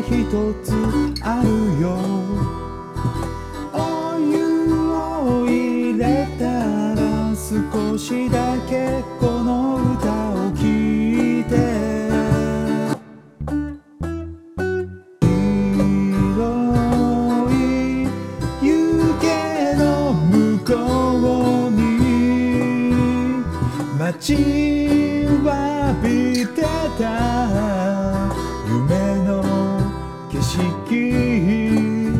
一つあるよ。お湯を入れたら少しだけこの歌を聴いて。広い湯気の向こうに待ちわびてた夢の景色。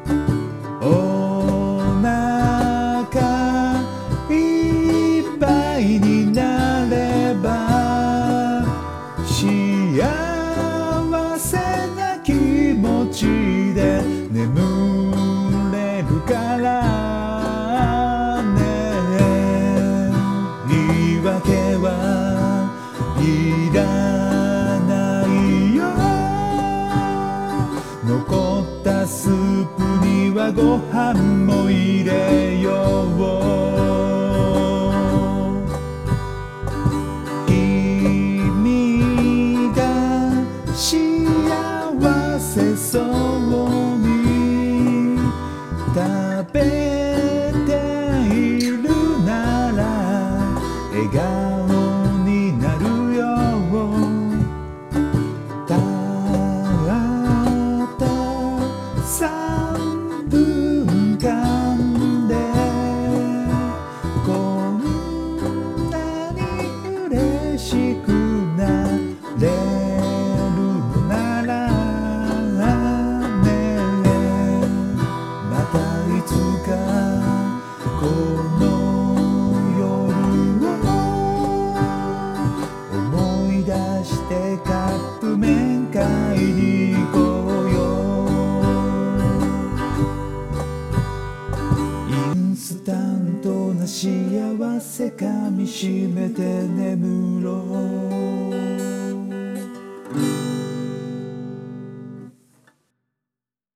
お腹いっぱいになれば幸せな気持ちで眠れるからね。言い訳はいらないよ。残ったスープにはご飯も入れよう。君が幸せそうに食べているなら笑顔になるよ。たった3分間でこんなに嬉しくなれるのならね。またいつかこの夜を思い出してカップ麺買いに行こうよ。インスタントな幸せかみしめて眠ろう。